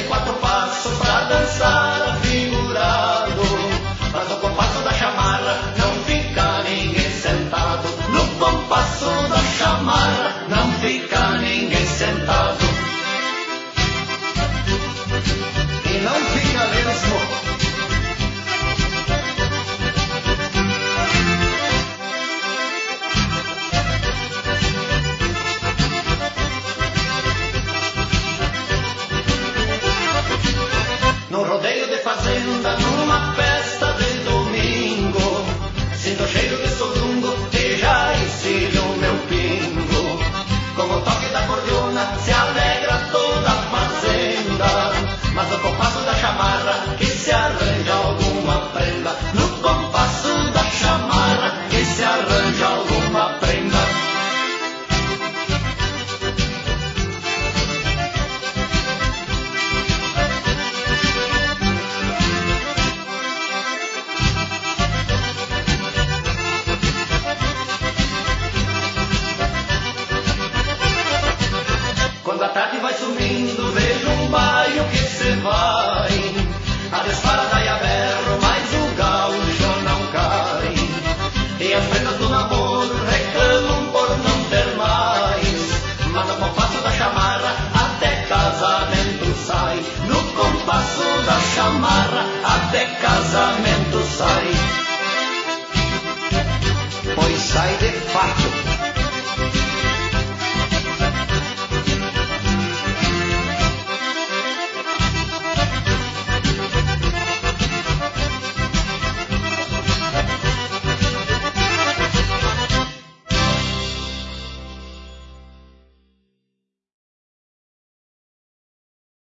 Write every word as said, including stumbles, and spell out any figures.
quatro passos pra dançar afigurado, mas no compasso da chamarra não fica ninguém sentado. No compasso da chamarra não fica ninguém sentado. E não fica mesmo. Num rodeio de fazenda, numa festa de domingo, sinto o cheiro de solungo e já ensino o meu pingo. Com o toque da cordiona se alegra toda a fazenda, mas no compasso da chamarra que se arranja alguma prenda. No compasso da chamarra que se arranja alguma prenda. Quando a tarde vai sumindo, vejo um baio que se vai. A desfarada e a berro, mas o gaúcho não cai. E as prendas do namoro reclamam por não ter mais, mas no compasso da chamarra até casamento sai. No compasso da chamarra até casamento sai. Pois sai de fato.